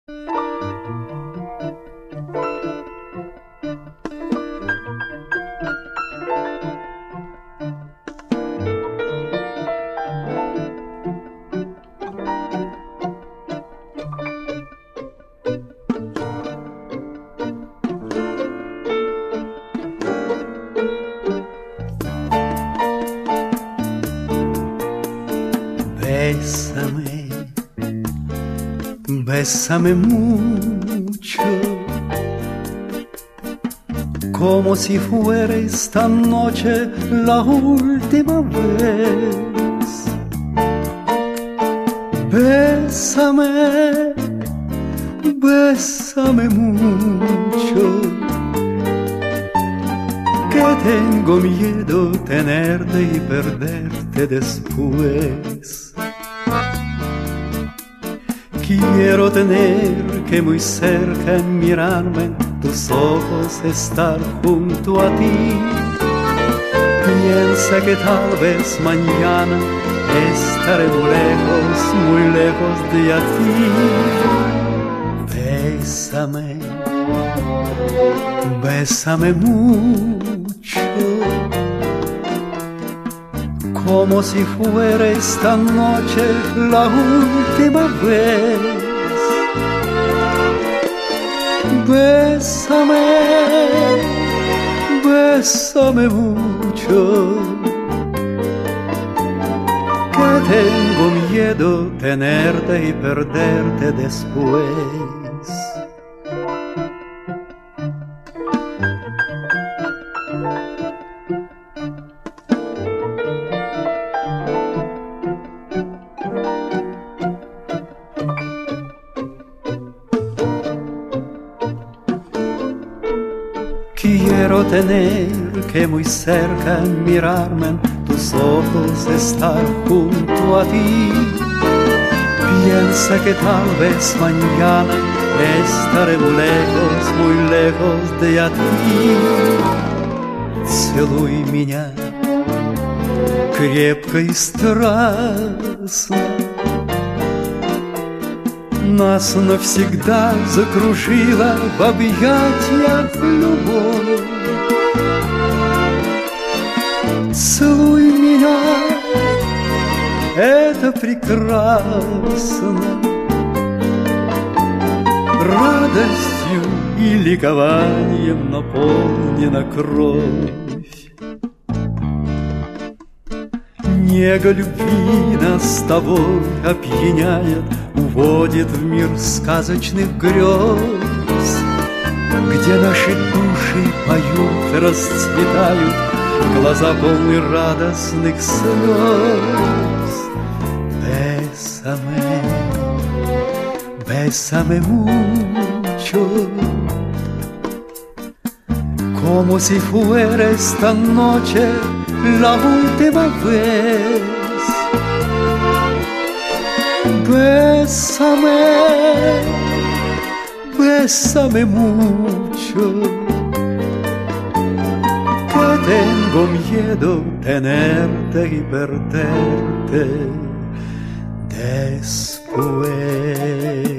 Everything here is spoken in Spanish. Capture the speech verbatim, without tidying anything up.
Bésame, bésame mucho, como si fuera esta noche la última vez. Bésame, bésame mucho, que tengo miedo tenerte y perderte después. Quiero tener que muy cerca en mirarme tus ojos, estar junto a ti. Piensa que tal vez mañana estaré muy lejos, muy lejos de ti. Bésame, bésame mucho, como si fuera esta noche la última vez. Bésame, bésame mucho, que tengo miedo tenerte y perderte después. Quiero tener que muy cerca mirarme en tus ojos, estar junto a ti. Piensa que tal vez mañana estaré muy lejos, muy lejos de ti. Целуй меня крепко и страстно, нас навсегда закружила в объятиях любовь. Целуй меня, это прекрасно, радостью и ликованием наполнена кровь. Нега любви нас с тобой опьяняет, уводит в мир сказочных грез, где наши души поют, расцветают, глаза полны радостных слез. Bésame, bésame mucho, como si fuera esta noche la última vez. Bésame, bésame mucho, que tengo miedo tenerte y perderte después.